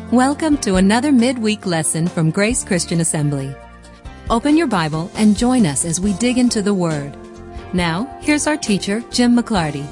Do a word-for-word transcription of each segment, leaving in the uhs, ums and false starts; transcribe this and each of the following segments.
Welcome to another midweek lesson from Grace Christian Assembly. Open your Bible and join us as we dig into the Word. Now, here's our teacher, Jim McClarty.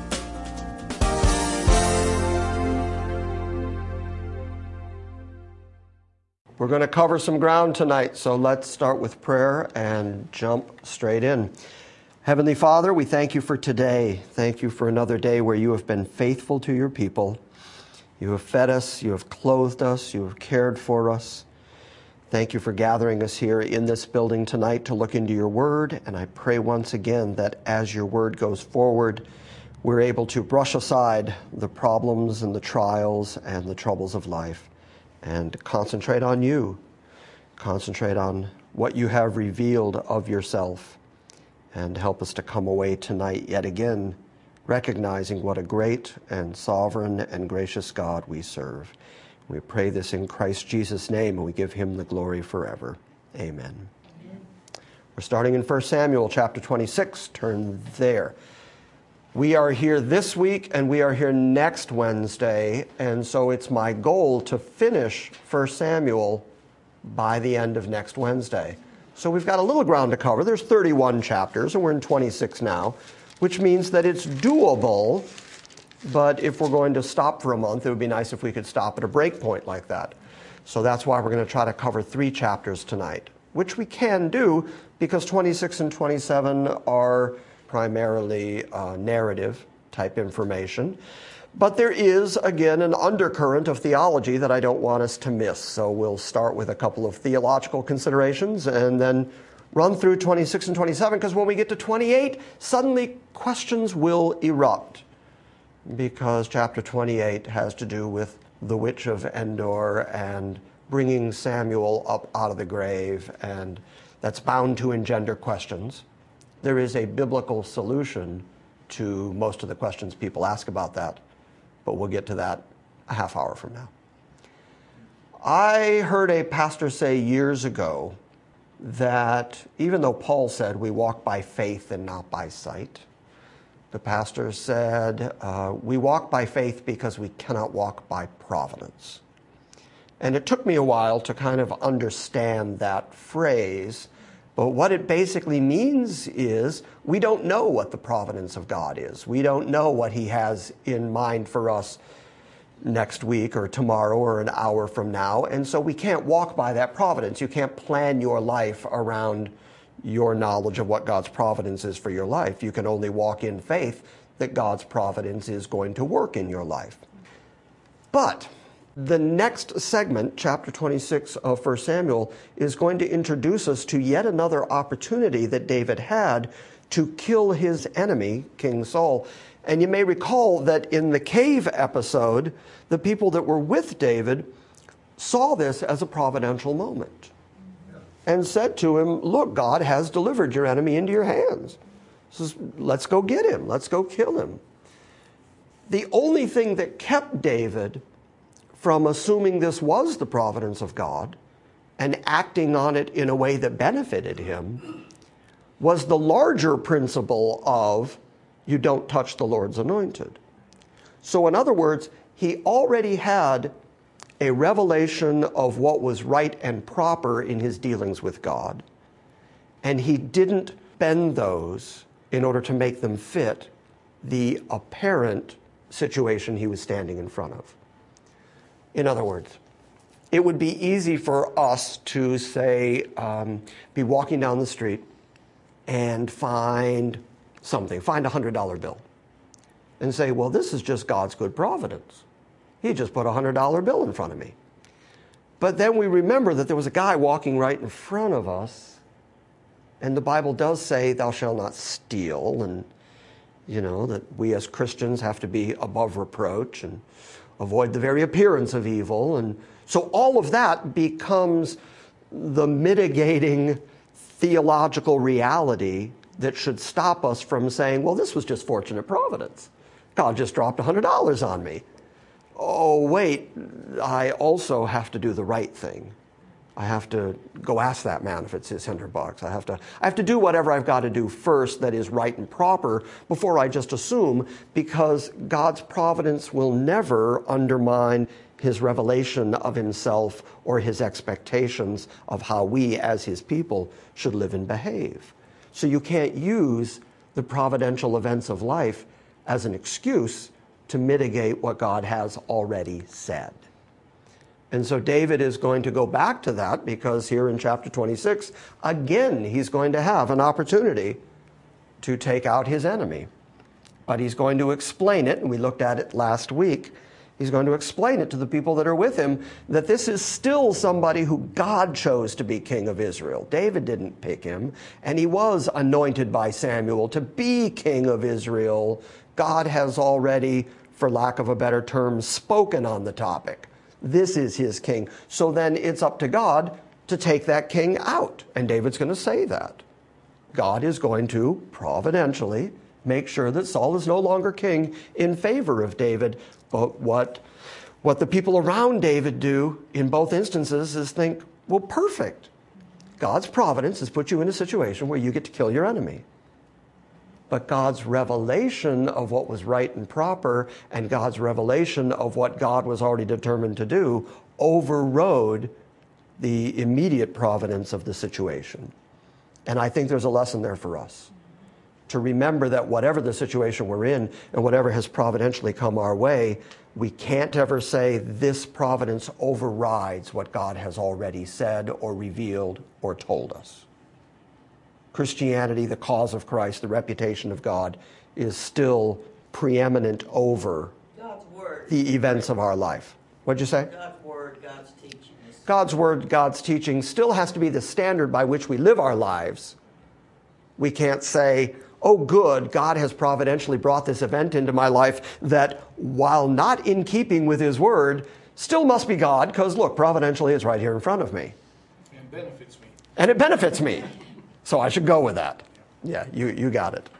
We're going to cover some ground tonight, so let's start with prayer and jump straight in. Heavenly Father, we thank you for today. Thank you for another day where you have been faithful to your people. You have fed us, you have clothed us, you have cared for us. Thank you for gathering us here in this building tonight to look into your word, and I pray once again that as your word goes forward, we're able to brush aside the problems and the trials and the troubles of life and concentrate on you, concentrate on what you have revealed of yourself, and help us to come away tonight yet again recognizing what a great and sovereign and gracious God we serve. We pray this in Christ Jesus' name, and we give him the glory forever. Amen. Amen. We're starting in First Samuel chapter twenty-six. Turn there. We are here this week, and we are here next Wednesday, and so it's my goal to finish First Samuel by the end of next Wednesday. So we've got a little ground to cover. There's thirty-one chapters, and we're in twenty-six now, which means that it's doable. But if we're going to stop for a month, it would be nice if we could stop at a break point like that. So that's why we're going to try to cover three chapters tonight, which we can do because twenty-six and twenty-seven are primarily uh, narrative type information. But there is, again, an undercurrent of theology that I don't want us to miss. So we'll start with a couple of theological considerations and then run through twenty-six and twenty-seven, because when we get to twenty-eight, suddenly questions will erupt, because chapter twenty-eight has to do with the witch of Endor and bringing Samuel up out of the grave, and that's bound to engender questions. There is a biblical solution to most of the questions people ask about that, but we'll get to that a half hour from now. I heard a pastor say years ago that even though Paul said we walk by faith and not by sight, the pastor said uh, we walk by faith because we cannot walk by providence. And it took me a while to kind of understand that phrase, but what it basically means is we don't know what the providence of God is. We don't know what he has in mind for us next week or tomorrow or an hour from now, and so we can't walk by that providence. You can't plan your life around your knowledge of what God's providence is for your life. You can only walk in faith that God's providence is going to work in your life. But the next segment, chapter twenty-six of First Samuel, is going to introduce us to yet another opportunity that David had to kill his enemy, King Saul. And you may recall that in the cave episode, the people that were with David saw this as a providential moment and said to him, look, God has delivered your enemy into your hands. So let's go get him. Let's go kill him. The only thing that kept David from assuming this was the providence of God and acting on it in a way that benefited him was the larger principle of you don't touch the Lord's anointed. So in other words, he already had a revelation of what was right and proper in his dealings with God, and he didn't bend those in order to make them fit the apparent situation he was standing in front of. In other words, it would be easy for us to say, um, be walking down the street and find something, find a one hundred dollar bill, and say, well, this is just God's good providence. He just put a one hundred dollar bill in front of me. But then we remember that there was a guy walking right in front of us, and the Bible does say, thou shalt not steal, and, you know, that we as Christians have to be above reproach and avoid the very appearance of evil. And so all of that becomes the mitigating theological reality that should stop us from saying, well, this was just fortunate providence. God just dropped one hundred dollars on me. Oh, wait, I also have to do the right thing. I have to go ask that man if it's his hundred bucks. I have to, I have to do whatever I've got to do first that is right and proper before I just assume, because God's providence will never undermine his revelation of himself or his expectations of how we as his people should live and behave. So you can't use the providential events of life as an excuse to mitigate what God has already said. And so David is going to go back to that, because here in chapter twenty-six, again, he's going to have an opportunity to take out his enemy. But he's going to explain it, and we looked at it last week. He's going to explain it to the people that are with him, that this is still somebody who God chose to be king of Israel. David didn't pick him, and he was anointed by Samuel to be king of Israel. God has already, for lack of a better term, spoken on the topic. This is his king. So then it's up to God to take that king out. And David's going to say that. God is going to providentially make sure that Saul is no longer king in favor of David. But what, what the people around David do in both instances is think, well, perfect. God's providence has put you in a situation where you get to kill your enemy. But God's revelation of what was right and proper, and God's revelation of what God was already determined to do, overrode the immediate providence of the situation. And I think there's a lesson there for us, to remember that whatever the situation we're in and whatever has providentially come our way, we can't ever say this providence overrides what God has already said or revealed or told us. Christianity, the cause of Christ, the reputation of God, is still preeminent over God's word. The events of our life. What'd you say? God's word, God's teaching. Is God's word, God's teaching still has to be the standard by which we live our lives. We can't say, oh, good, God has providentially brought this event into my life that, while not in keeping with his word, still must be God, because look, providentially it's right here in front of me. And benefits me. And it benefits me. So I should go with that. Yeah, you, you got it.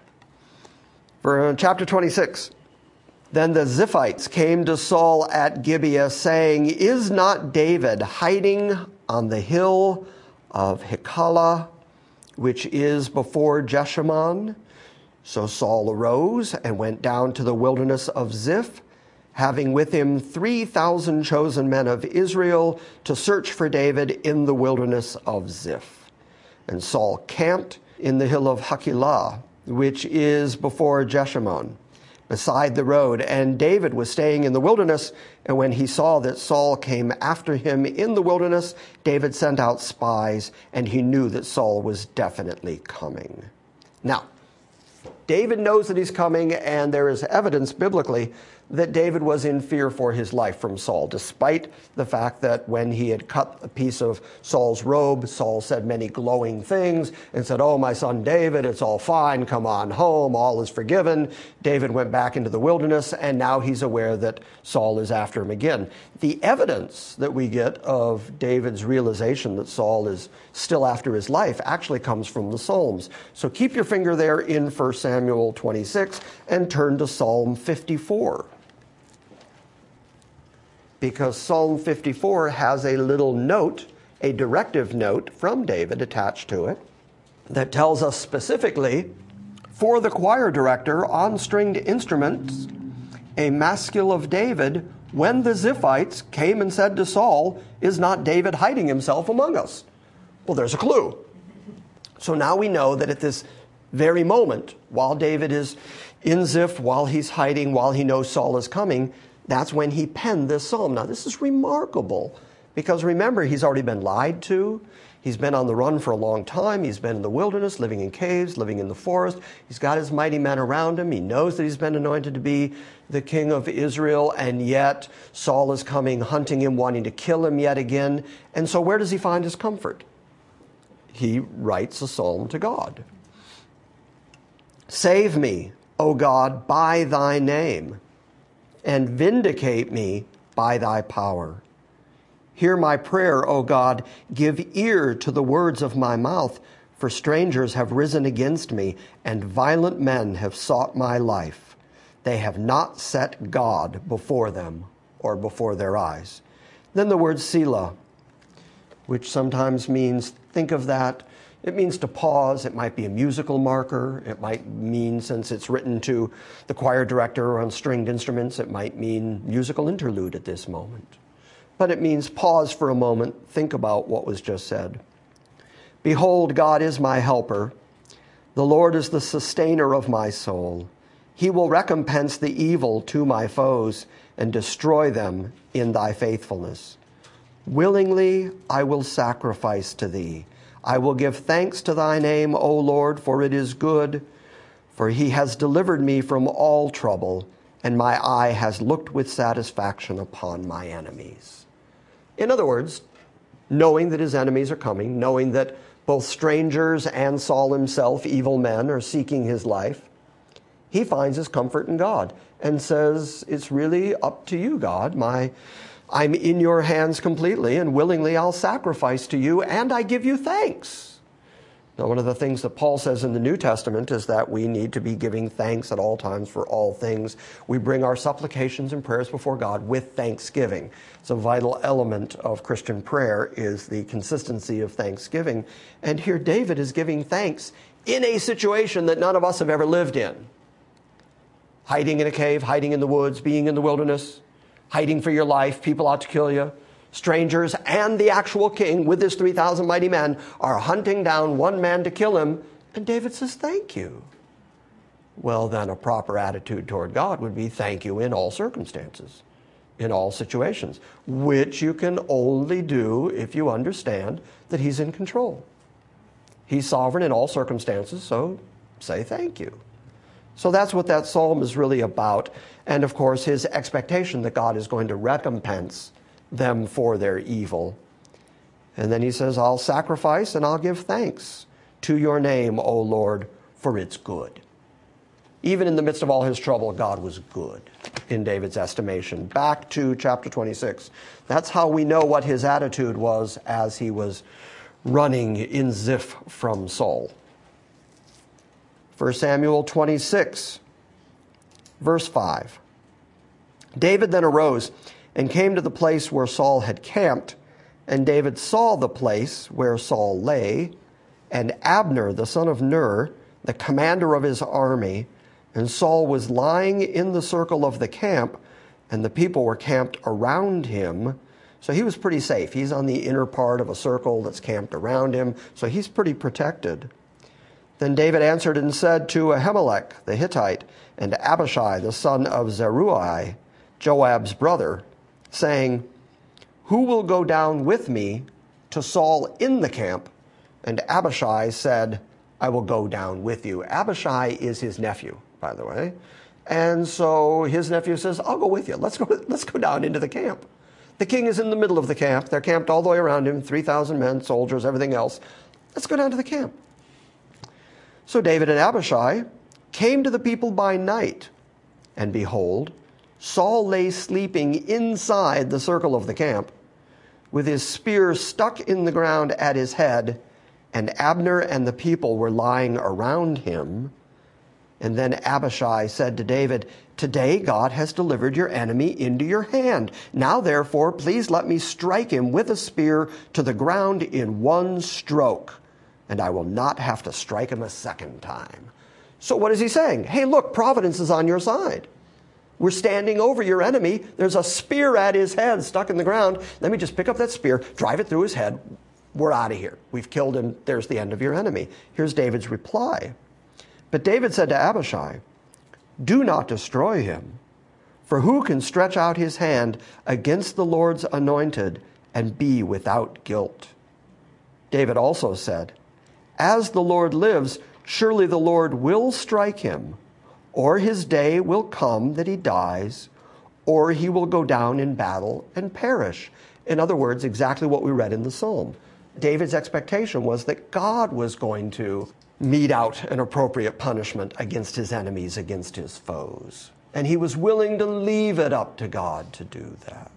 For chapter twenty-six, then the Ziphites came to Saul at Gibeah, saying, is not David hiding on the hill of Hekala, which is before Jeshimon? So Saul arose and went down to the wilderness of Ziph, having with him three thousand chosen men of Israel to search for David in the wilderness of Ziph. And Saul camped in the hill of Hakilah, which is before Jeshimon, beside the road. And David was staying in the wilderness, and when he saw that Saul came after him in the wilderness, David sent out spies, and he knew that Saul was definitely coming. Now, David knows that he's coming, and there is evidence biblically that David was in fear for his life from Saul, despite the fact that when he had cut a piece of Saul's robe, Saul said many glowing things and said, oh, my son David, it's all fine, come on home, all is forgiven. David went back into the wilderness, and now he's aware that Saul is after him again. The evidence that we get of David's realization that Saul is still after his life actually comes from the Psalms. So keep your finger there in First Samuel twenty-six and turn to Psalm fifty-four. Because Psalm fifty-four has a little note, a directive note from David attached to it, that tells us specifically, for the choir director on stringed instruments, a maskil of David, when the Ziphites came and said to Saul, is not David hiding himself among us? Well, there's a clue. So now we know that at this very moment, while David is in Ziph, while he's hiding, while he knows Saul is coming, that's when he penned this psalm. Now, this is remarkable because remember, he's already been lied to. He's been on the run for a long time. He's been in the wilderness, living in caves, living in the forest. He's got his mighty men around him. He knows that he's been anointed to be the king of Israel, and yet Saul is coming, hunting him, wanting to kill him yet again. And so where does he find his comfort? He writes a psalm to God. Save me, O God, by thy name, and vindicate me by thy power. Hear my prayer, O God. Give ear to the words of my mouth, for strangers have risen against me, and violent men have sought my life. They have not set God before them or before their eyes. Then the word Selah, which sometimes means think of that. It means to pause. It might be a musical marker. It might mean, since it's written to the choir director on stringed instruments, it might mean musical interlude at this moment. but it means pause for a moment, think about what was just said. Behold, God is my helper. The Lord is the sustainer of my soul. He will recompense the evil to my foes and destroy them in thy faithfulness. Willingly I will sacrifice to thee. I will give thanks to thy name, O Lord, for it is good. For he has delivered me from all trouble, and my eye has looked with satisfaction upon my enemies. In other words, knowing that his enemies are coming, knowing that both strangers and Saul himself, evil men, are seeking his life, he finds his comfort in God and says, it's really up to you, God. My, I'm in your hands completely, and willingly I'll sacrifice to you, and I give you thanks. Now, one of the things that Paul says in the New Testament is that we need to be giving thanks at all times for all things. We bring our supplications and prayers before God with thanksgiving. It's a vital element of Christian prayer is the consistency of thanksgiving. And here David is giving thanks in a situation that none of us have ever lived in. Hiding in a cave, hiding in the woods, being in the wilderness, hiding for your life, people out to kill you. Strangers and the actual king with his three thousand mighty men are hunting down one man to kill him. And David says, thank you. Well, then a proper attitude toward God would be thank you in all circumstances, in all situations, which you can only do if you understand that he's in control. He's sovereign in all circumstances, so say thank you. So that's what that psalm is really about. And of course, his expectation that God is going to recompense them for their evil. And then he says, I'll sacrifice and I'll give thanks to your name, O Lord, for it's good. Even in the midst of all his trouble, God was good in David's estimation. Back to chapter twenty-six. That's how we know what his attitude was as he was running in Ziph from Saul. First Samuel twenty-six, verse five. David then arose and came to the place where Saul had camped, and David saw the place where Saul lay, and Abner, the son of Ner, the commander of his army, and Saul was lying in the circle of the camp, and the people were camped around him. So he was pretty safe. He's on the inner part of a circle that's camped around him, so he's pretty protected. Then David answered and said to Ahimelech the Hittite and Abishai the son of Zeruiah, Joab's brother, saying, who will go down with me to Saul in the camp? And Abishai said, I will go down with you. Abishai is his nephew, by the way. And so his nephew says, I'll go with you. Let's go, let's go down into the camp. The king is in the middle of the camp. They're camped all the way around him, three thousand men, soldiers, everything else. Let's go down to the camp. So David and Abishai came to the people by night, and behold, Saul lay sleeping inside the circle of the camp, with his spear stuck in the ground at his head, and Abner and the people were lying around him. And then Abishai said to David, today God has delivered your enemy into your hand. Now, therefore, please let me strike him with a spear to the ground in one stroke, and I will not have to strike him a second time. So what is he saying? Hey, look, providence is on your side. We're standing over your enemy. There's a spear at his head stuck in the ground. Let me just pick up that spear, drive it through his head. We're out of here. We've killed him. There's the end of your enemy. Here's David's reply. But David said to Abishai, do not destroy him, for who can stretch out his hand against the Lord's anointed and be without guilt? David also said, as the Lord lives, surely the Lord will strike him, or his day will come that he dies, or he will go down in battle and perish. In other words, exactly what we read in the Psalm. David's expectation was that God was going to mete out an appropriate punishment against his enemies, against his foes. And he was willing to leave it up to God to do that.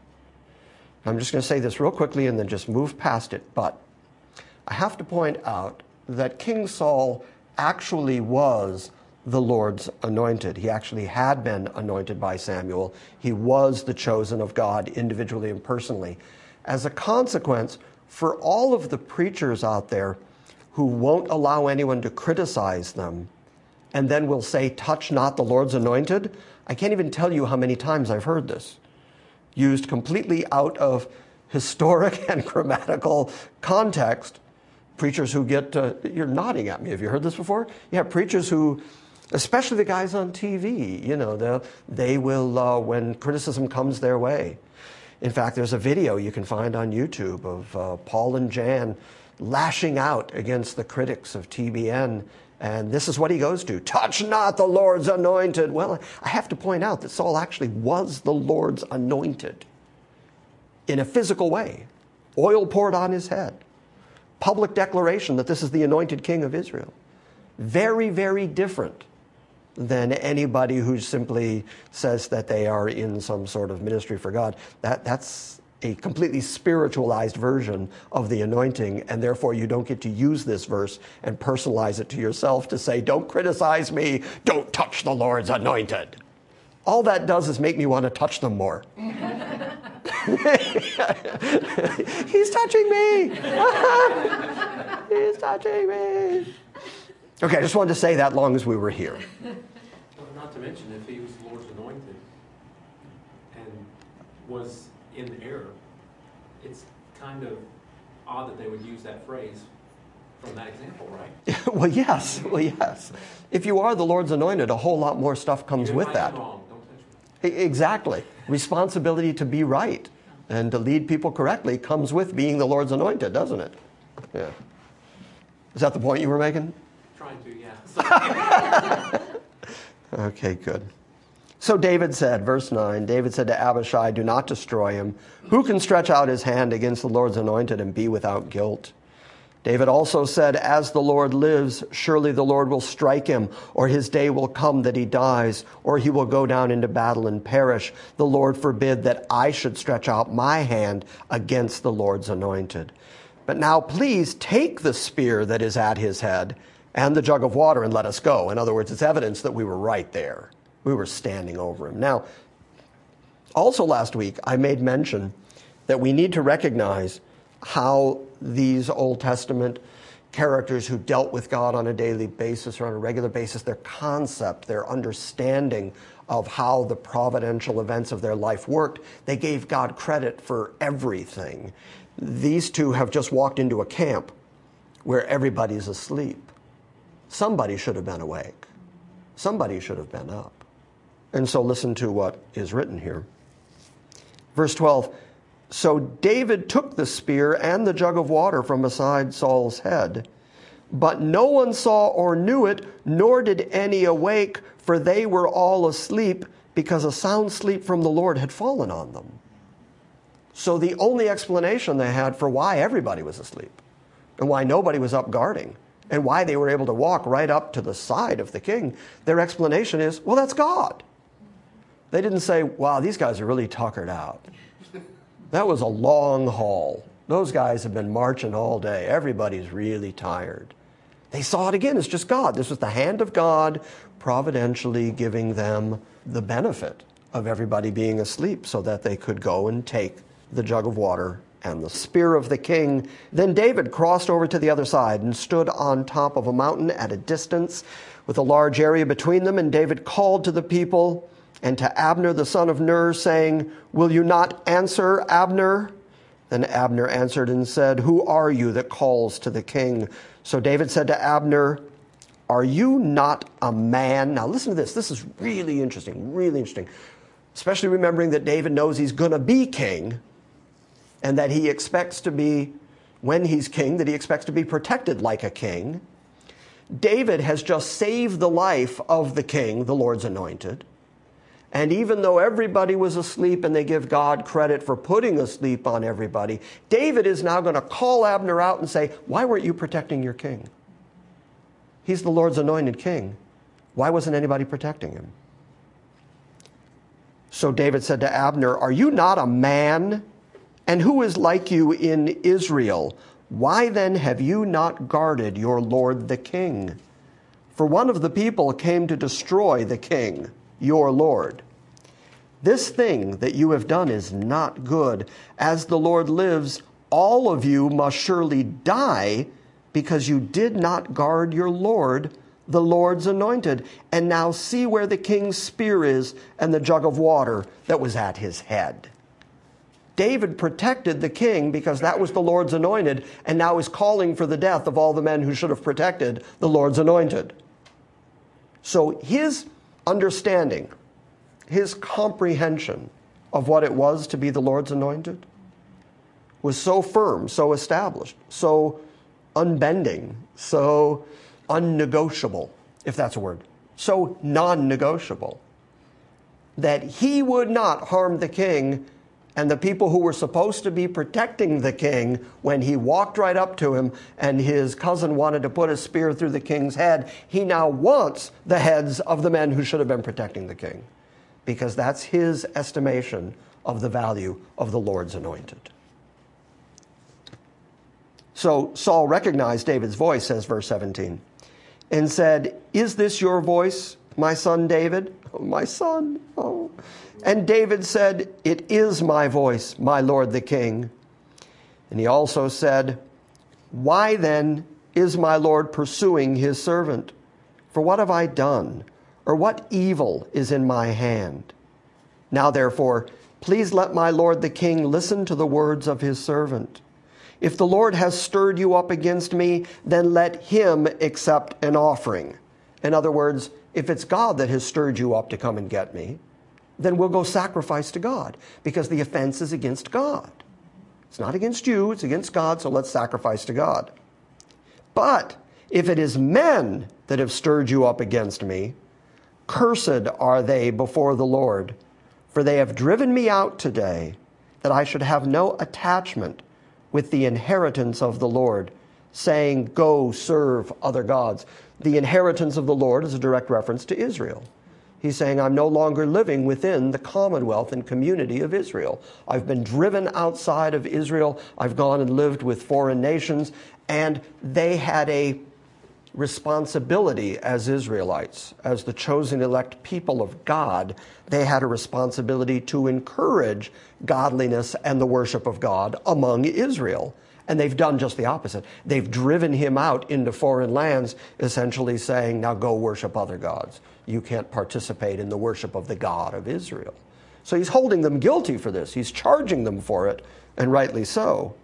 I'm just going to say this real quickly and then just move past it. But I have to point out that King Saul actually was the Lord's anointed. He actually had been anointed by Samuel. He was the chosen of God individually and personally. As a consequence, for all of the preachers out there who won't allow anyone to criticize them and then will say, touch not the Lord's anointed, I can't even tell you how many times I've heard this. used completely out of historic and grammatical context. Preachers who get, uh, you're nodding at me, have you heard this before? Yeah, preachers who, especially the guys on T V, you know, they will, uh, when criticism comes their way. In fact, there's a video you can find on YouTube of uh, Paul and Jan lashing out against the critics of T B N. And this is what he goes to: touch not the Lord's anointed. Well, I have to point out that Saul actually was the Lord's anointed in a physical way. Oil poured on his head. Public declaration that this is the anointed king of Israel. Very, very different than anybody who simply says that they are in some sort of ministry for God. That, that's a completely spiritualized version of the anointing, and therefore you don't get to use this verse and personalize it to yourself to say, don't criticize me, don't touch the Lord's anointed. All that does is make me want to touch them more. He's touching me. He's touching me. Okay, I just wanted to say that long as we were here. Well, not to mention, if he was the Lord's anointed and was in error, it's kind of odd that they would use that phrase from that example, right? Well, yes. Well, yes. If you are the Lord's anointed, a whole lot more stuff comes Even with if that. I'm wrong, don't touch me. Exactly. Responsibility to be right and to lead people correctly comes with being the Lord's anointed, doesn't it? Yeah. Is that the point you were making? Trying to, yeah. Okay, good. So David said, verse nine, David said to Abishai, do not destroy him. Who can stretch out his hand against the Lord's anointed and be without guilt? David also said, as the Lord lives, surely the Lord will strike him, or his day will come that he dies, or he will go down into battle and perish. The Lord forbid that I should stretch out my hand against the Lord's anointed. But now please take the spear that is at his head and the jug of water and let us go. In other words, it's evidence that we were right there. We were standing over him. Now, also last week, I made mention that we need to recognize how these Old Testament characters who dealt with God on a daily basis or on a regular basis, their concept, their understanding of how the providential events of their life worked, they gave God credit for everything. These two have just walked into a camp where everybody's asleep. Somebody should have been awake. Somebody should have been up. And so listen to what is written here. Verse twelve, so David took the spear and the jug of water from beside Saul's head, but no one saw or knew it, nor did any awake, for they were all asleep, because a sound sleep from the Lord had fallen on them. So the only explanation they had for why everybody was asleep and why nobody was up guarding and why they were able to walk right up to the side of the king, their explanation is, well, that's God. They didn't say, wow, these guys are really tuckered out. That was a long haul. Those guys have been marching all day. Everybody's really tired. They saw it again. It's just God. This was the hand of God providentially giving them the benefit of everybody being asleep so that they could go and take the jug of water and the spear of the king. Then David crossed over to the other side and stood on top of a mountain at a distance with a large area between them. And David called to the people and to Abner the son of Ner, saying, will you not answer, Abner? Then Abner answered and said, who are you that calls to the king? So David said to Abner, are you not a man? Now listen to this. This is really interesting, really interesting. Especially remembering that David knows he's going to be king and that he expects to be, when he's king, that he expects to be protected like a king. David has just saved the life of the king, the Lord's anointed. And even though everybody was asleep and they give God credit for putting a sleep on everybody, David is now going to call Abner out and say, why weren't you protecting your king? He's the Lord's anointed king. Why wasn't anybody protecting him? So David said to Abner, are you not a man? And who is like you in Israel? Why then have you not guarded your Lord the king? For one of the people came to destroy the king, your Lord. This thing that you have done is not good. As the Lord lives, all of you must surely die because you did not guard your Lord, the Lord's anointed. And now see where the king's spear is and the jug of water that was at his head. David protected the king because that was the Lord's anointed, and now is calling for the death of all the men who should have protected the Lord's anointed. So his understanding, his comprehension of what it was to be the Lord's anointed was so firm, so established, so unbending, so unnegotiable, if that's a word, so non-negotiable, that he would not harm the king and the people who were supposed to be protecting the king when he walked right up to him and his cousin wanted to put a spear through the king's head. He now wants the heads of the men who should have been protecting the king, because that's his estimation of the value of the Lord's anointed. So Saul recognized David's voice, says verse seventeen, and said, "Is this your voice, my son David?" Oh, my son. Oh. And David said, "It is my voice, my lord the king." And he also said, "Why then is my lord pursuing his servant? For what have I done? Or what evil is in my hand? Now therefore, please let my lord the king listen to the words of his servant. If the Lord has stirred you up against me, then let him accept an offering." In other words, if it's God that has stirred you up to come and get me, then we'll go sacrifice to God, because the offense is against God. It's not against you, it's against God, so let's sacrifice to God. But if it is men that have stirred you up against me, cursed are they before the Lord, for they have driven me out today, that I should have no attachment with the inheritance of the Lord, saying, "Go serve other gods." The inheritance of the Lord is a direct reference to Israel. He's saying, I'm no longer living within the commonwealth and community of Israel. I've been driven outside of Israel. I've gone and lived with foreign nations, and they had a responsibility as Israelites, as the chosen elect people of God. They had a responsibility to encourage godliness and the worship of God among Israel. And they've done just the opposite. They've driven him out into foreign lands, essentially saying, now go worship other gods. You can't participate in the worship of the God of Israel. So he's holding them guilty for this. He's charging them for it, and rightly so.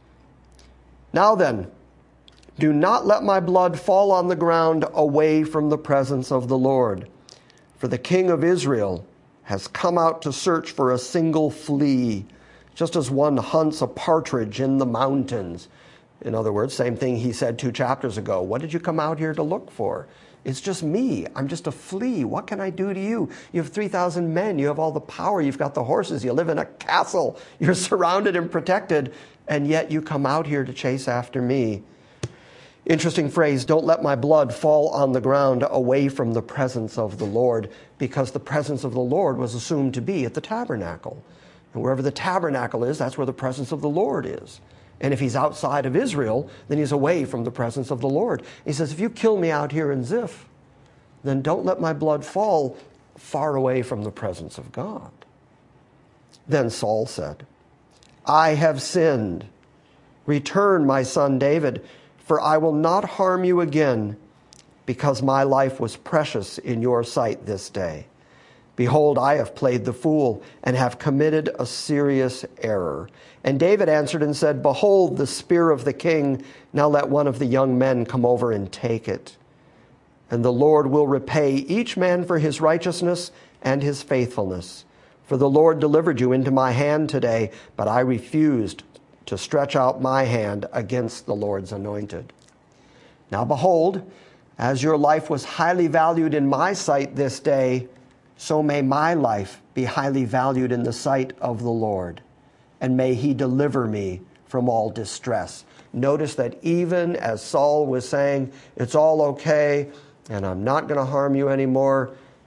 Now then, do not let my blood fall on the ground away from the presence of the Lord. For the king of Israel has come out to search for a single flea, just as one hunts a partridge in the mountains. In other words, same thing he said two chapters ago. What did you come out here to look for? It's just me. I'm just a flea. What can I do to you? You have three thousand men. You have all the power. You've got the horses. You live in a castle. You're surrounded and protected. And yet you come out here to chase after me. Interesting phrase, don't let my blood fall on the ground away from the presence of the Lord, because the presence of the Lord was assumed to be at the tabernacle. And wherever the tabernacle is, that's where the presence of the Lord is. And if he's outside of Israel, then he's away from the presence of the Lord. He says, if you kill me out here in Ziph, then don't let my blood fall far away from the presence of God. Then Saul said, I have sinned. Return, my son David, for I will not harm you again, because my life was precious in your sight this day. Behold, I have played the fool and have committed a serious error. And David answered and said, Behold, the spear of the king. Now let one of the young men come over and take it. And the Lord will repay each man for his righteousness and his faithfulness. For the Lord delivered you into my hand today, but I refused to stretch out my hand against the Lord's anointed. Now behold, as your life was highly valued in my sight this day, so may my life be highly valued in the sight of the Lord, and may he deliver me from all distress. Notice that even as Saul was saying, it's all okay, and I'm not going to harm you anymore,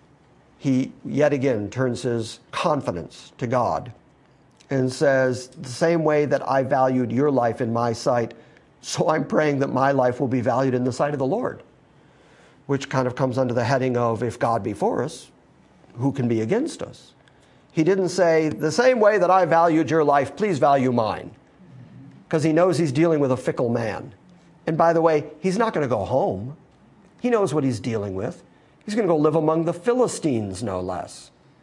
he yet again turns his confidence to God and says, the same way that I valued your life in my sight, so I'm praying that my life will be valued in the sight of the Lord, which kind of comes under the heading of, if God be for us, who can be against us? He didn't say, the same way that I valued your life, please value mine, because he knows he's dealing with a fickle man. And by the way, he's not going to go home. He knows what he's dealing with. He's going to go live among the Philistines, no less.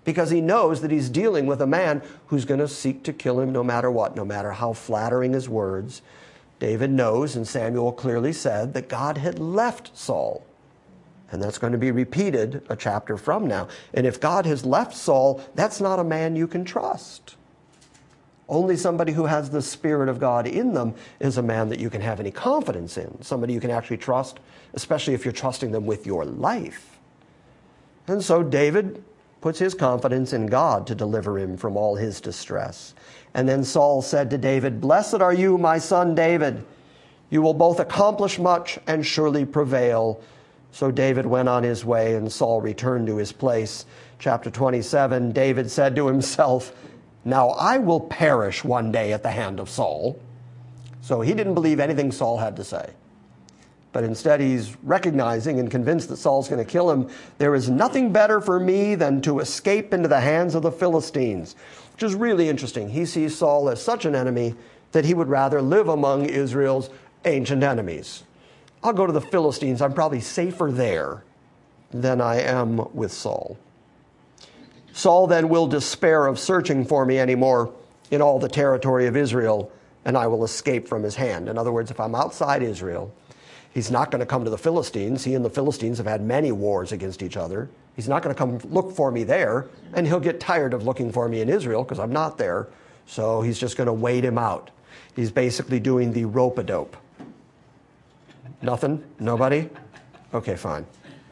because he knows that he's dealing with a man who's going to seek to kill him no matter what, no matter how flattering his words. David knows, and Samuel clearly said, that God had left Saul. And that's going to be repeated a chapter from now. And if God has left Saul, that's not a man you can trust. Only somebody who has the Spirit of God in them is a man that you can have any confidence in, somebody you can actually trust, especially if you're trusting them with your life. And so David puts his confidence in God to deliver him from all his distress. And then Saul said to David, "Blessed are you, my son David. You will both accomplish much and surely prevail." So David went on his way, and Saul returned to his place. Chapter twenty-seven, David said to himself, "Now I will perish one day at the hand of Saul." So he didn't believe anything Saul had to say. But instead he's recognizing and convinced that Saul's going to kill him. "There is nothing better for me than to escape into the hands of the Philistines," which is really interesting. He sees Saul as such an enemy that he would rather live among Israel's ancient enemies. I'll go to the Philistines. I'm probably safer there than I am with Saul. "Saul then will despair of searching for me anymore in all the territory of Israel, and I will escape from his hand." In other words, if I'm outside Israel, he's not going to come to the Philistines. He and the Philistines have had many wars against each other. He's not going to come look for me there, and he'll get tired of looking for me in Israel because I'm not there. So he's just going to wait him out. He's basically doing the rope-a-dope. Nothing? Nobody? Okay, fine.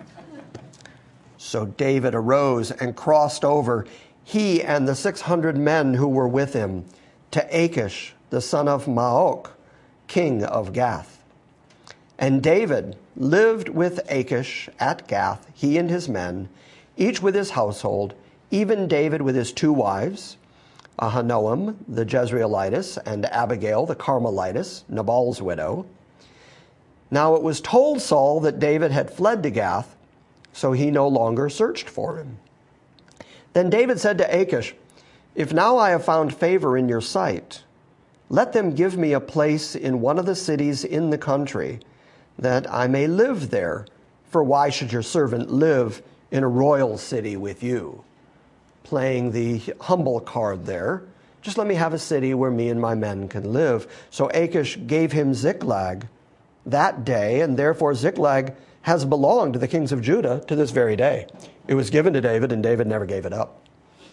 So David arose and crossed over, he and the six hundred men who were with him, to Achish, the son of Maok, king of Gath. And David lived with Achish at Gath, he and his men, each with his household, even David with his two wives, Ahinoam the Jezreelitess, and Abigail the Carmelitess, Nabal's widow. Now it was told Saul that David had fled to Gath, so he no longer searched for him. Then David said to Achish, "If now I have found favor in your sight, let them give me a place in one of the cities in the country, that I may live there. For why should your servant live in a royal city with you?" Playing the humble card there. Just let me have a city where me and my men can live. So Achish gave him Ziklag that day, and therefore Ziklag has belonged to the kings of Judah to this very day. It was given to David, and David never gave it up.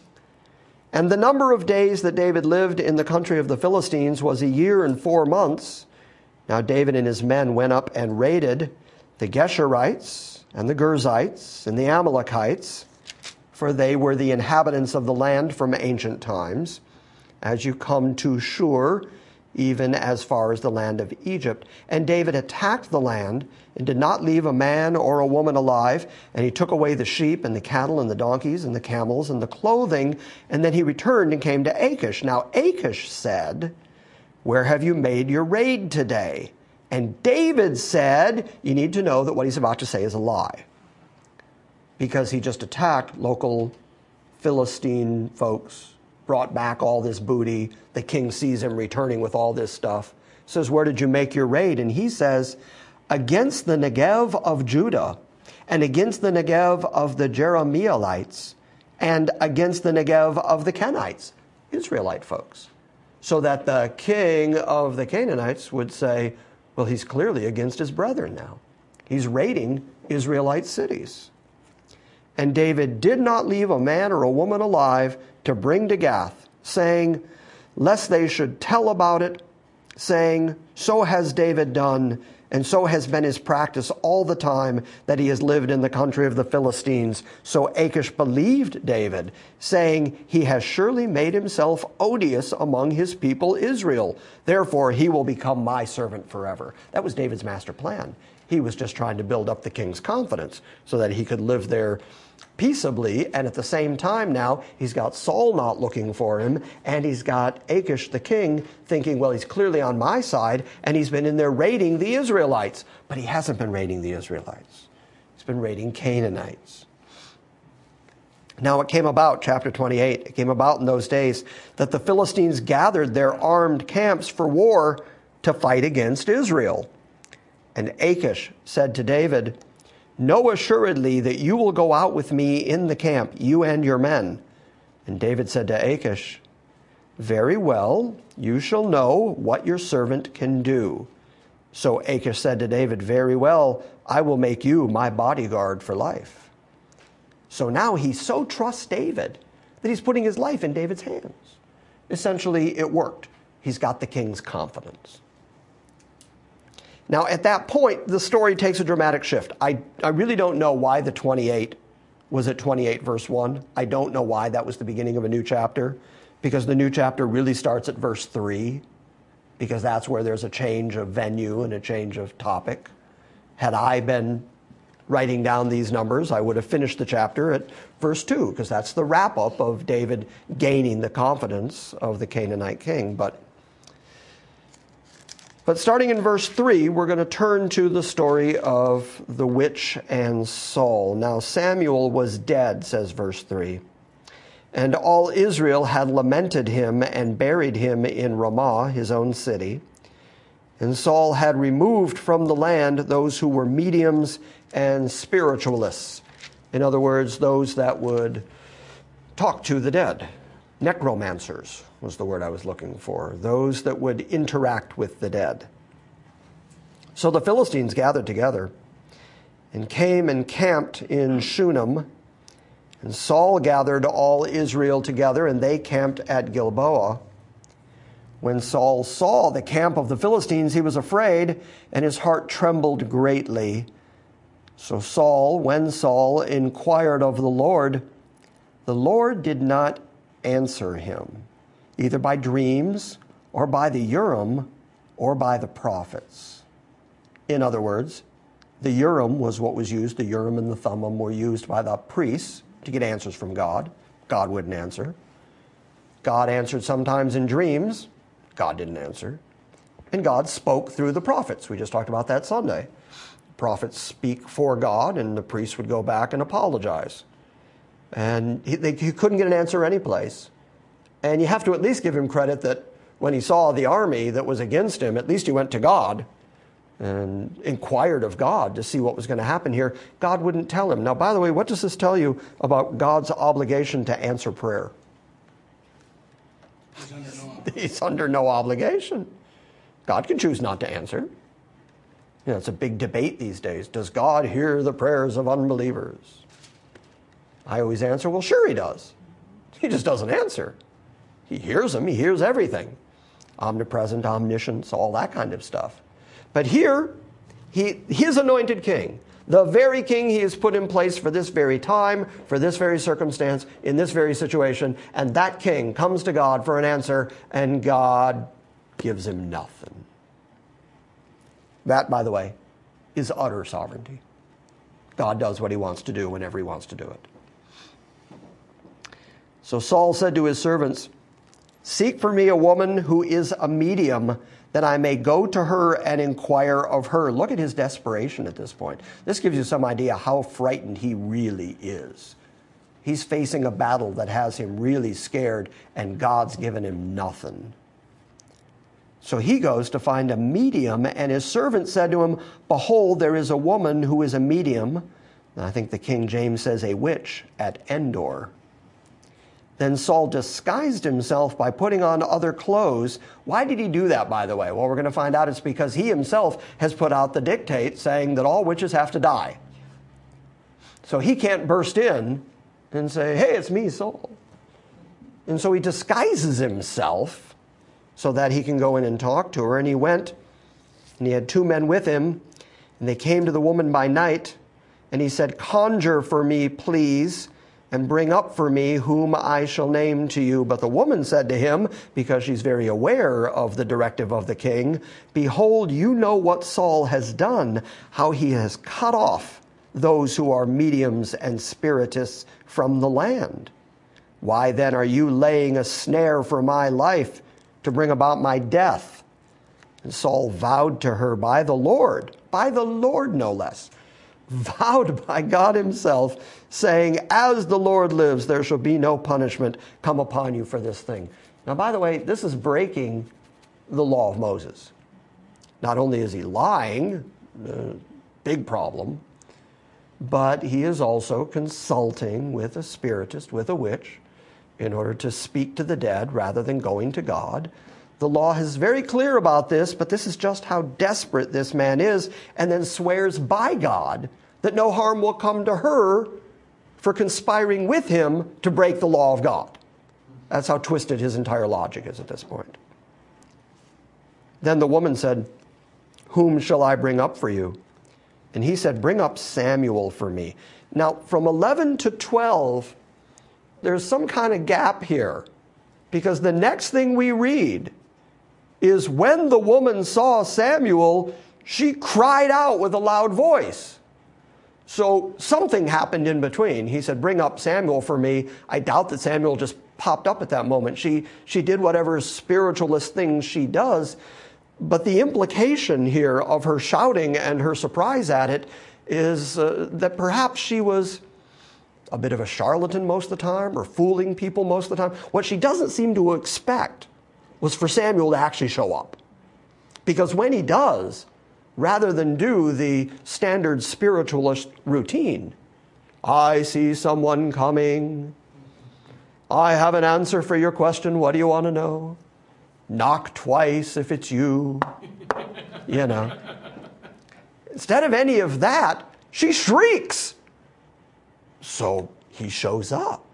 And the number of days that David lived in the country of the Philistines was a year and four months. Now David and his men went up and raided the Geshurites and the Girzites and the Amalekites, for they were the inhabitants of the land from ancient times, as you come to Shur, even as far as the land of Egypt. And David attacked the land and did not leave a man or a woman alive. And he took away the sheep and the cattle and the donkeys and the camels and the clothing. And then he returned and came to Achish. Now Achish said, "Where have you made your raid today?" And David said, you need to know that what he's about to say is a lie, because he just attacked local Philistine folks, brought back all this booty. The king sees him returning with all this stuff. Says, "Where did you make your raid?" And he says, "Against the Negev of Judah, and against the Negev of the Jerahmeelites, and against the Negev of the Kenites," Israelite folks. So that the king of the Canaanites would say, well, he's clearly against his brethren now. He's raiding Israelite cities. And David did not leave a man or a woman alive to bring to Gath, saying, lest they should tell about it, saying, "So has David done, and so has been his practice all the time that he has lived in the country of the Philistines." So Achish believed David, saying, "He has surely made himself odious among his people Israel. Therefore he will become my servant forever." That was David's master plan. He was just trying to build up the king's confidence so that he could live there peaceably. And at the same time now, he's got Saul not looking for him, and he's got Achish the king thinking, well, he's clearly on my side, and he's been in there raiding the Israelites. But he hasn't been raiding the Israelites. He's been raiding Canaanites. Now it came about, chapter twenty-eight, it came about in those days that the Philistines gathered their armed camps for war to fight against Israel. And Achish said to David, "Know assuredly that you will go out with me in the camp, you and your men. And David said to Achish, very well, you shall know what your servant can do. So Achish said to David, very well, I will make you my bodyguard for life. So now he so trusts David that he's putting his life in David's hands. Essentially, it worked. He's got the king's confidence. Now, at that point, the story takes a dramatic shift. I, I really don't know why the twenty-eight was at twenty-eight verse one. I don't know why that was the beginning of a new chapter, because the new chapter really starts at verse three, because that's where there's a change of venue and a change of topic. Had I been writing down these numbers, I would have finished the chapter at verse two, because that's the wrap-up of David gaining the confidence of the Canaanite king. But, but starting in verse three, we're going to turn to the story of the witch and Saul. Now Samuel was dead, says verse three, and all Israel had lamented him and buried him in Ramah, his own city. And Saul had removed from the land those who were mediums and spiritualists. In other words, those that would talk to the dead. Necromancers was the word I was looking for. Those that would interact with the dead. So the Philistines gathered together and came and camped in Shunem. And Saul gathered all Israel together, and they camped at Gilboa. When Saul saw the camp of the Philistines, he was afraid, and his heart trembled greatly. So Saul, when Saul inquired of the Lord, the Lord did not answer him, either by dreams or by the Urim or by the prophets. In other words, the Urim was what was used, the Urim and the Thummim were used by the priests to get answers from God. God wouldn't answer. God answered sometimes in dreams. God didn't answer. And God spoke through the prophets. We just talked about that Sunday. Prophets speak for God, and the priests would go back and apologize. And he, they, he couldn't get an answer anyplace. And you have to at least give him credit that when he saw the army that was against him, at least he went to God and inquired of God to see what was going to happen here. God wouldn't tell him. Now, by the way, what does this tell you about God's obligation to answer prayer? He's under no obligation. He's under no obligation. God can choose not to answer. You know, it's a big debate these days. Does God hear the prayers of unbelievers? I always answer, well, sure he does. He just doesn't answer. He hears them. He hears everything. Omnipresent, omniscience, all that kind of stuff. But here, he, his anointed king, the very king he has put in place for this very time, for this very circumstance, in this very situation, and that king comes to God for an answer, and God gives him nothing. That, by the way, is utter sovereignty. God does what he wants to do whenever he wants to do it. So Saul said to his servants, seek for me a woman who is a medium, that I may go to her and inquire of her. Look at his desperation at this point. This gives you some idea how frightened he really is. He's facing a battle that has him really scared, and God's given him nothing. So he goes to find a medium, and his servant said to him, behold, there is a woman who is a medium. And I think the King James says a witch at Endor. Then Saul disguised himself by putting on other clothes. Why did he do that, by the way? Well, we're going to find out it's because he himself has put out the dictate saying that all witches have to die. So he can't burst in and say, hey, it's me, Saul. And so he disguises himself so that he can go in and talk to her. And he went, and he had two men with him, and they came to the woman by night, and he said, conjure for me, please, and bring up for me whom I shall name to you. But the woman said to him, because she's very aware of the directive of the king, behold, you know what Saul has done, how he has cut off those who are mediums and spiritists from the land. Why then are you laying a snare for my life to bring about my death? And Saul vowed to her by the Lord, by the Lord no less, vowed by God himself, saying, as the Lord lives, there shall be no punishment come upon you for this thing. Now, by the way, this is breaking the law of Moses. Not only is he lying, uh, big problem, but he is also consulting with a spiritist, with a witch, in order to speak to the dead rather than going to God. The law is very clear about this, but this is just how desperate this man is, and then swears by God that no harm will come to her for conspiring with him to break the law of God. That's how twisted his entire logic is at this point. Then the woman said, "Whom shall I bring up for you?" And he said, "Bring up Samuel for me." Now, from eleven to twelve, there's some kind of gap here, because the next thing we read is when the woman saw Samuel, she cried out with a loud voice. So something happened in between. He said, "Bring up Samuel for me." I doubt that Samuel just popped up at that moment. She, she did whatever spiritualist things she does. But the implication here of her shouting and her surprise at it is uh, that perhaps she was a bit of a charlatan most of the time, or fooling people most of the time. What she doesn't seem to expect was for Samuel to actually show up. Because when he does, rather than do the standard spiritualist routine, "I see someone coming. I have an answer for your question. What do you want to know? Knock twice if it's you." You know. Instead of any of that, she shrieks. So he shows up.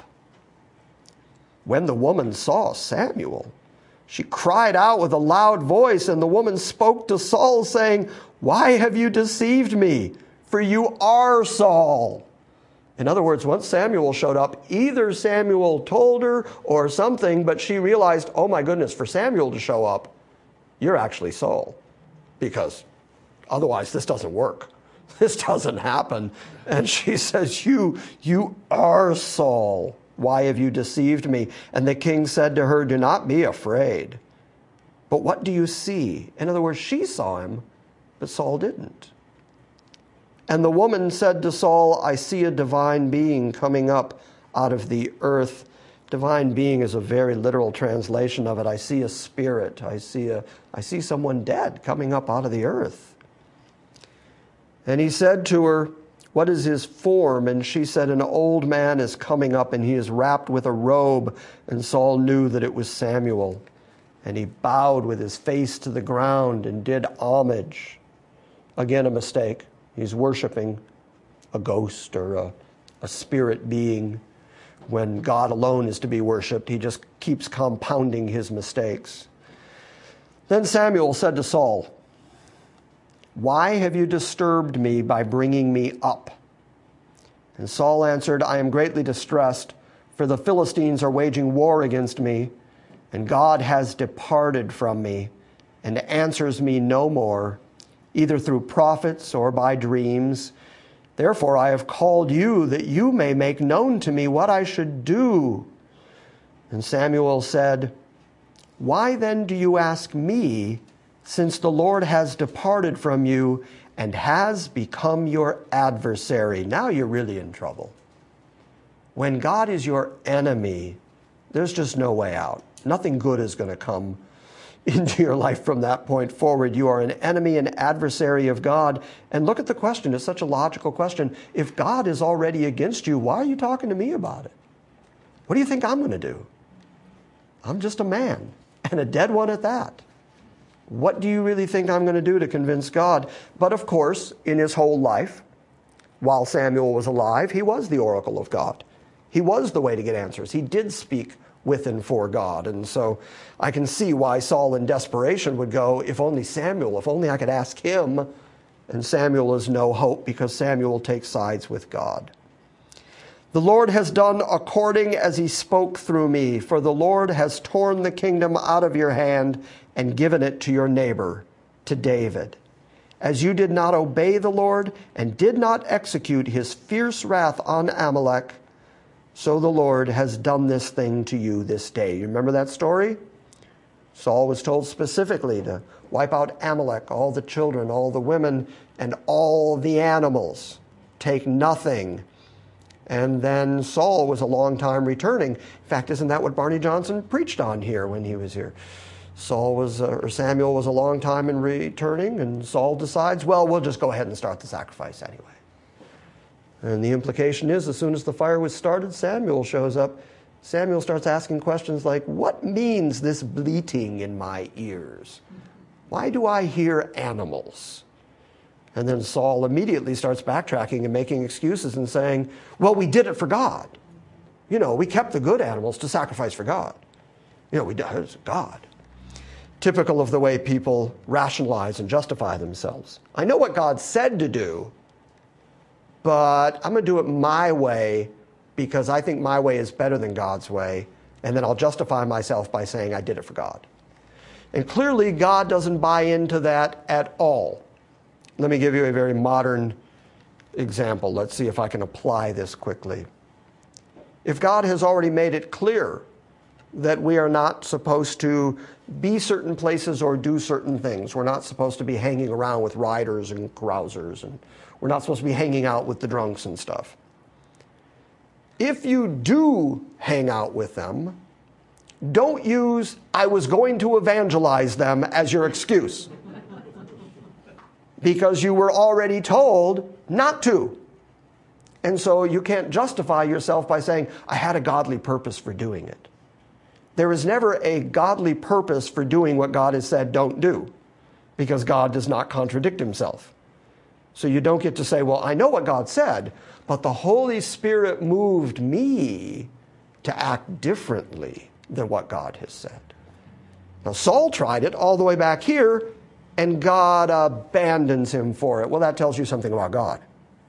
When the woman saw Samuel, she cried out with a loud voice, and the woman spoke to Saul, saying, "Why have you deceived me? For you are Saul." In other words, once Samuel showed up, either Samuel told her or something, but she realized, oh my goodness, for Samuel to show up, you're actually Saul. Because otherwise this doesn't work. This doesn't happen. And she says, you, you are Saul. Why have you deceived me? And the king said to her, "Do not be afraid. But what do you see?" In other words, she saw him, but Saul didn't. And the woman said to Saul, "I see a divine being coming up out of the earth." Divine being is a very literal translation of it. I see a spirit. I see a, I see someone dead coming up out of the earth. And he said to her, "What is his form?" And she said, "An old man is coming up, and he is wrapped with a robe." And Saul knew that it was Samuel. And he bowed with his face to the ground and did homage. Again, a mistake. He's worshiping a ghost or a, a spirit being when God alone is to be worshiped. He just keeps compounding his mistakes. Then Samuel said to Saul, "Why have you disturbed me by bringing me up?" And Saul answered, "I am greatly distressed, for the Philistines are waging war against me, and God has departed from me and answers me no more, either through prophets or by dreams. Therefore I have called you, that you may make known to me what I should do." And Samuel said, "Why then do you ask me, since the Lord has departed from you and has become your adversary?" Now you're really in trouble. When God is your enemy, there's just no way out. Nothing good is going to come into your life from that point forward. You are an enemy and adversary of God. And look at the question. It's such a logical question. If God is already against you, why are you talking to me about it? What do you think I'm going to do? I'm just a man, and a dead one at that. What do you really think I'm going to do to convince God? But of course, in his whole life, while Samuel was alive, he was the oracle of God. He was the way to get answers. He did speak with and for God. And so I can see why Saul in desperation would go, if only Samuel, if only I could ask him. And Samuel is no hope, because Samuel takes sides with God. "The Lord has done according as he spoke through me, for the Lord has torn the kingdom out of your hand and given it to your neighbor, to David. As you did not obey the Lord and did not execute his fierce wrath on Amalek, so the Lord has done this thing to you this day." You remember that story? Saul was told specifically to wipe out Amalek, all the children, all the women, and all the animals. Take nothing. And then Saul was a long time returning. In fact, isn't that what Barney Johnson preached on here when he was here? Saul was, uh, or Samuel was a long time in returning, and Saul decides, well, we'll just go ahead and start the sacrifice anyway. And the implication is, as soon as the fire was started, Samuel shows up. Samuel starts asking questions like, what means this bleating in my ears? Why do I hear animals? And then Saul immediately starts backtracking and making excuses and saying, well, we did it for God. You know, we kept the good animals to sacrifice for God. You know, we did it for God. Typical of the way people rationalize and justify themselves. I know what God said to do, but I'm going to do it my way because I think my way is better than God's way, and then I'll justify myself by saying I did it for God. And clearly, God doesn't buy into that at all. Let me give you a very modern example. Let's see if I can apply this quickly. If God has already made it clear that we are not supposed to be certain places or do certain things, we're not supposed to be hanging around with riders and carousers, and we're not supposed to be hanging out with the drunks and stuff. If you do hang out with them, don't use, I was going to evangelize them as your excuse. Because you were already told not to. And so you can't justify yourself by saying, I had a godly purpose for doing it. There is never a godly purpose for doing what God has said don't do, because God does not contradict himself. So you don't get to say, well, I know what God said, but the Holy Spirit moved me to act differently than what God has said. Now, Saul tried it all the way back here, and God abandons him for it. Well, that tells you something about God.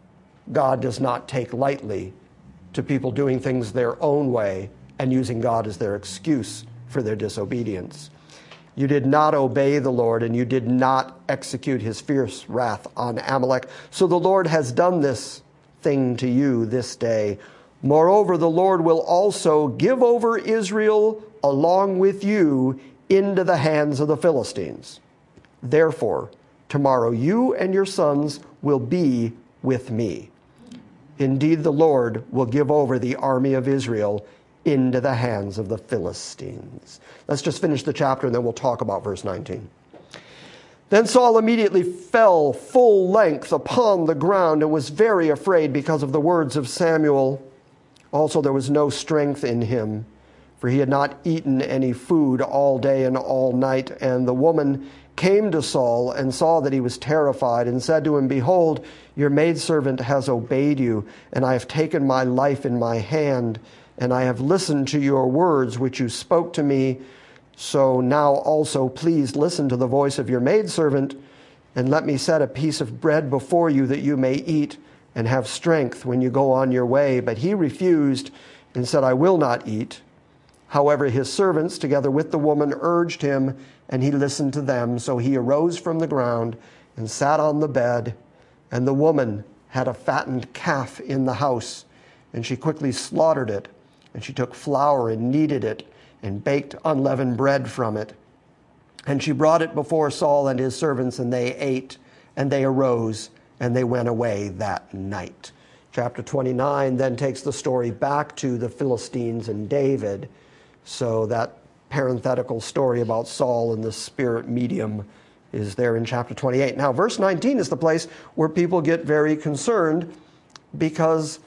God does not take lightly to people doing things their own way and using God as their excuse for their disobedience. You did not obey the Lord, and you did not execute his fierce wrath on Amalek. So the Lord has done this thing to you this day. Moreover, the Lord will also give over Israel along with you into the hands of the Philistines. Therefore, tomorrow you and your sons will be with me. Indeed, the Lord will give over the army of Israel into the hands of the Philistines. Let's just finish the chapter and then we'll talk about verse nineteen. Then Saul immediately fell full length upon the ground and was very afraid because of the words of Samuel. Also, there was no strength in him, for he had not eaten any food all day and all night. And the woman came to Saul and saw that he was terrified and said to him, Behold, your maidservant has obeyed you, and I have taken my life in my hand, and I have listened to your words which you spoke to me. So now also please listen to the voice of your maidservant, and let me set a piece of bread before you that you may eat and have strength when you go on your way. But he refused and said, I will not eat. However, his servants, together with the woman, urged him, and he listened to them. So he arose from the ground and sat on the bed. And the woman had a fattened calf in the house, and she quickly slaughtered it. And she took flour and kneaded it and baked unleavened bread from it. And she brought it before Saul and his servants, and they ate, and they arose, and they went away that night. Chapter twenty-nine then takes the story back to the Philistines and David. So that parenthetical story about Saul and the spirit medium is there in chapter twenty-eight. Now, verse nineteen is the place where people get very concerned, because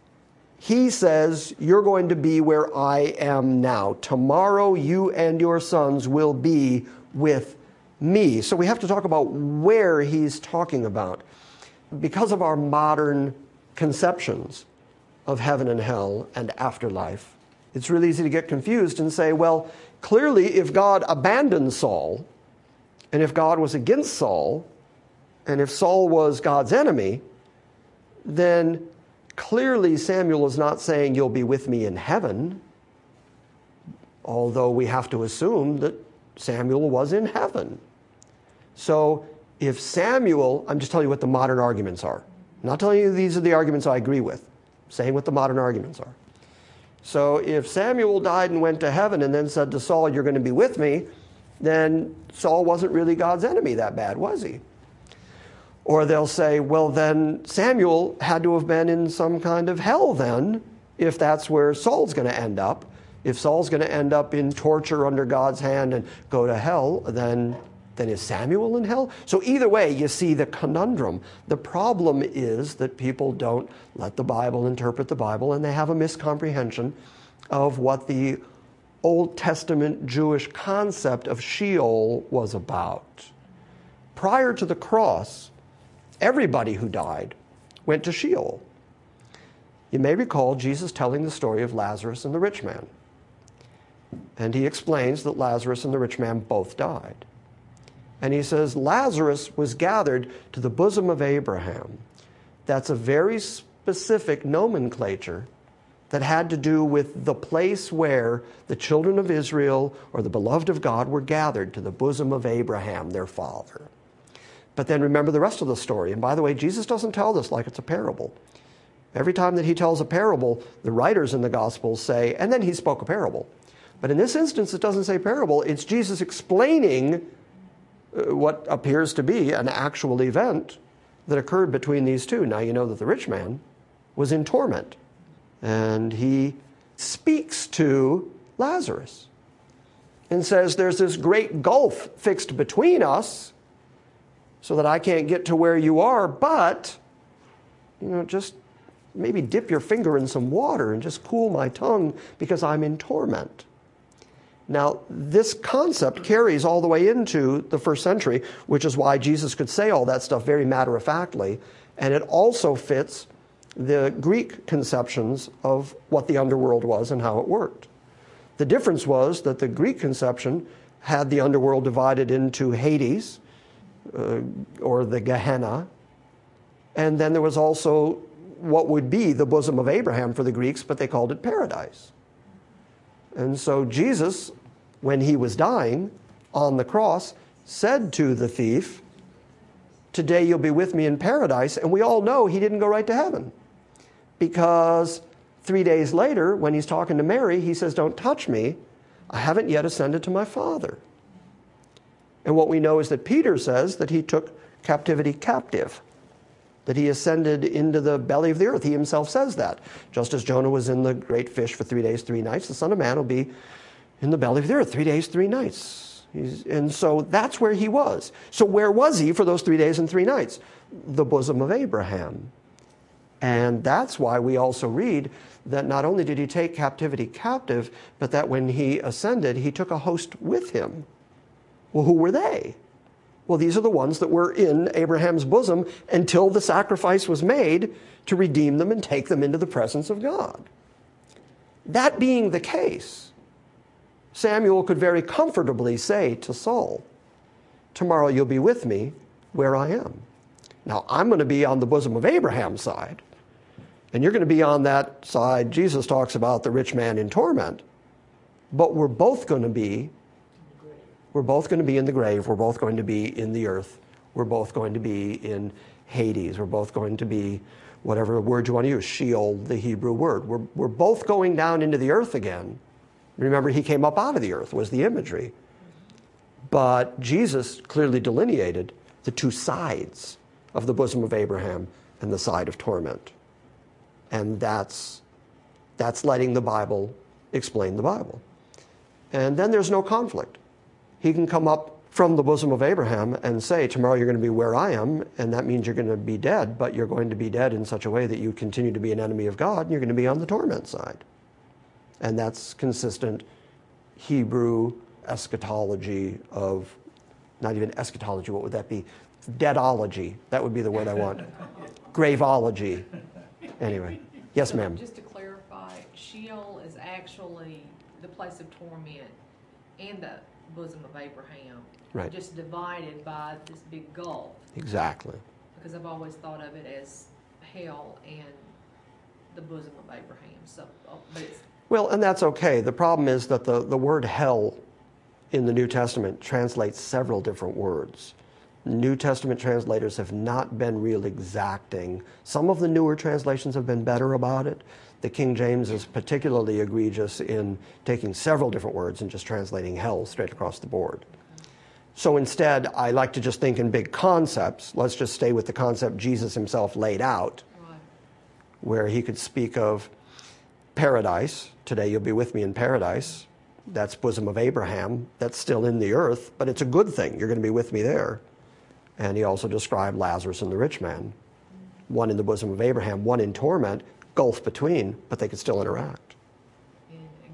he says, you're going to be where I am now. Tomorrow you and your sons will be with me. So we have to talk about where he's talking about. Because of our modern conceptions of heaven and hell and afterlife, it's really easy to get confused and say, well, clearly if God abandoned Saul, and if God was against Saul, and if Saul was God's enemy, then clearly Samuel is not saying you'll be with me in heaven, although we have to assume that Samuel was in heaven. So if Samuel, I'm just telling you what the modern arguments are. I'm not telling you these are the arguments I agree with. I'm saying what the modern arguments are. So if Samuel died and went to heaven and then said to Saul, you're going to be with me, then Saul wasn't really God's enemy that bad, was he? Or they'll say, well, then Samuel had to have been in some kind of hell then, if that's where Saul's going to end up. If Saul's going to end up in torture under God's hand and go to hell, then, then is Samuel in hell? So either way, you see the conundrum. The problem is that people don't let the Bible interpret the Bible, and they have a miscomprehension of what the Old Testament Jewish concept of Sheol was about. Prior to the cross, everybody who died went to Sheol. You may recall Jesus telling the story of Lazarus and the rich man. And he explains that Lazarus and the rich man both died. And he says, Lazarus was gathered to the bosom of Abraham. That's a very specific nomenclature that had to do with the place where the children of Israel or the beloved of God were gathered, to the bosom of Abraham, their father. But then remember the rest of the story. And by the way, Jesus doesn't tell this like it's a parable. Every time that he tells a parable, the writers in the Gospels say, and then he spoke a parable. But in this instance, it doesn't say parable. It's Jesus explaining what appears to be an actual event that occurred between these two. Now you know that the rich man was in torment. And he speaks to Lazarus and says, there's this great gulf fixed between us so that I can't get to where you are, but, you know, just maybe dip your finger in some water and just cool my tongue because I'm in torment. Now, this concept carries all the way into the first century, which is why Jesus could say all that stuff very matter-of-factly, and it also fits the Greek conceptions of what the underworld was and how it worked. The difference was that the Greek conception had the underworld divided into Hades, uh, or the Gehenna, and then there was also what would be the bosom of Abraham for the Greeks, but they called it paradise. And so Jesus, when he was dying on the cross, said to the thief, today you'll be with me in paradise, and we all know he didn't go right to heaven. Because three days later, when he's talking to Mary, he says, don't touch me. I haven't yet ascended to my Father. And what we know is that Peter says that he took captivity captive, that he ascended into the belly of the earth. He himself says that. Just as Jonah was in the great fish for three days, three nights, the Son of Man will be in the belly of the earth three days, three nights. He's, and so that's where he was. So where was he for those three days and three nights? The bosom of Abraham. And that's why we also read that not only did he take captivity captive, but that when he ascended, he took a host with him. Well, who were they? Well, these are the ones that were in Abraham's bosom until the sacrifice was made to redeem them and take them into the presence of God. That being the case, Samuel could very comfortably say to Saul, tomorrow you'll be with me where I am. Now, I'm going to be on the bosom of Abraham's side, and you're going to be on that side. Jesus talks about the rich man in torment, but we're both going to be, we're both going to be in the grave. We're both going to be in the earth. We're both going to be in Hades. We're both going to be, whatever word you want to use, Sheol, the Hebrew word. We're, we're both going down into the earth again. Remember, he came up out of the earth was the imagery. But Jesus clearly delineated the two sides of the bosom of Abraham and the side of torment. And that's, that's letting the Bible explain the Bible. And then there's no conflict. He can come up from the bosom of Abraham and say, tomorrow you're going to be where I am, and that means you're going to be dead, but you're going to be dead in such a way that you continue to be an enemy of God, and you're going to be on the torment side. And that's consistent Hebrew eschatology of, not even eschatology, what would that be? Deadology. That would be the word I want. Graveology. Anyway. Yes, ma'am. Just to clarify, Sheol is actually the place of torment and the bosom of Abraham. Right. Just divided by this big gulf. Exactly. Because I've always thought of it as hell and the bosom of Abraham. So, but it's, well, and that's okay. The problem is that the, the word hell in the New Testament translates several different words. New Testament translators have not been real exacting. Some of the newer translations have been better about it. The King James is particularly egregious in taking several different words and just translating hell straight across the board. So instead, I like to just think in big concepts. Let's just stay with the concept Jesus himself laid out, right, where he could speak of paradise. Today you'll be with me in paradise. That's bosom of Abraham. That's still in the earth, but it's a good thing. You're going to be with me there. And he also described Lazarus and the rich man. One in the bosom of Abraham, one in torment, gulf between, but they could still interact. and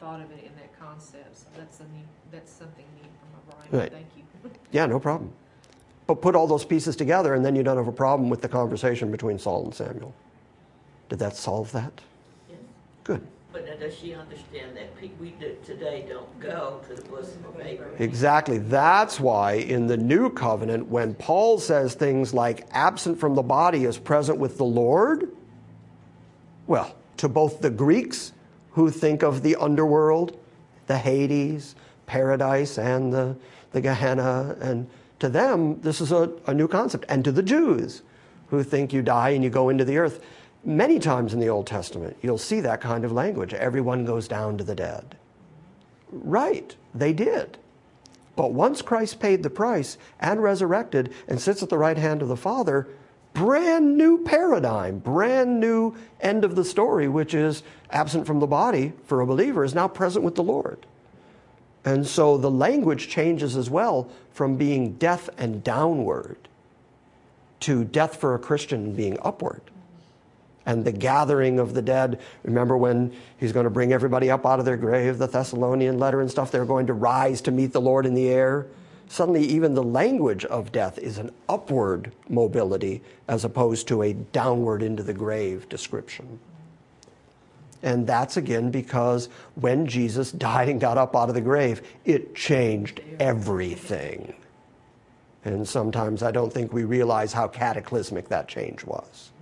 thought of it in that concept, so that's a new, that's something new from my brain. Right. Thank you. Yeah, no problem. But put all those pieces together, and then you don't have a problem with the conversation between Saul and Samuel. Did that solve that? Yes. Good. But now does she understand that pe- we do, today don't go to the bosom of Abraham? Exactly. That's why in the New Covenant, when Paul says things like absent from the body is present with the Lord, well, to both the Greeks who think of the underworld, the Hades, paradise, and the, the Gehenna, and to them, this is a, a new concept. And to the Jews who think you die and you go into the earth, many times in the Old Testament, you'll see that kind of language. Everyone goes down to the dead. Right, they did. But once Christ paid the price and resurrected and sits at the right hand of the Father, brand new paradigm, brand new end of the story, which is absent from the body for a believer, is now present with the Lord. And so the language changes as well from being death and downward to death for a Christian being upward. And the gathering of the dead, remember when he's going to bring everybody up out of their grave, the Thessalonian letter and stuff, they're going to rise to meet the Lord in the air. Suddenly even the language of death is an upward mobility as opposed to a downward into the grave description. And that's again because when Jesus died and got up out of the grave, it changed everything. And sometimes I don't think we realize how cataclysmic that change was.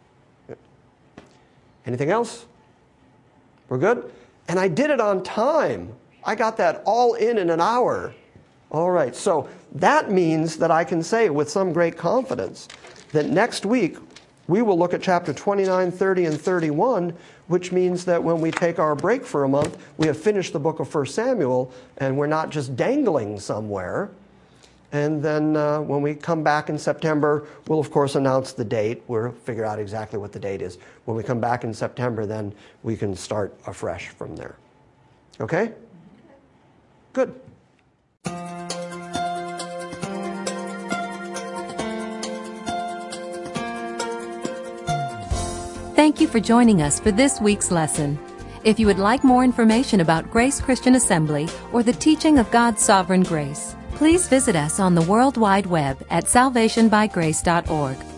Anything else? We're good? And I did it on time. I got that all in in an hour. All right, so that means that I can say with some great confidence that next week we will look at chapter twenty-nine, thirty, and thirty-one, which means that when we take our break for a month, we have finished the book of First Samuel, and we're not just dangling somewhere. And then uh, when we come back in September, we'll, of course, announce the date. We'll figure out exactly what the date is. When we come back in September, then we can start afresh from there. Okay? Good. Thank you for joining us for this week's lesson. If you would like more information about Grace Christian Assembly or the teaching of God's sovereign grace, please visit us on the World Wide Web at salvation by grace dot org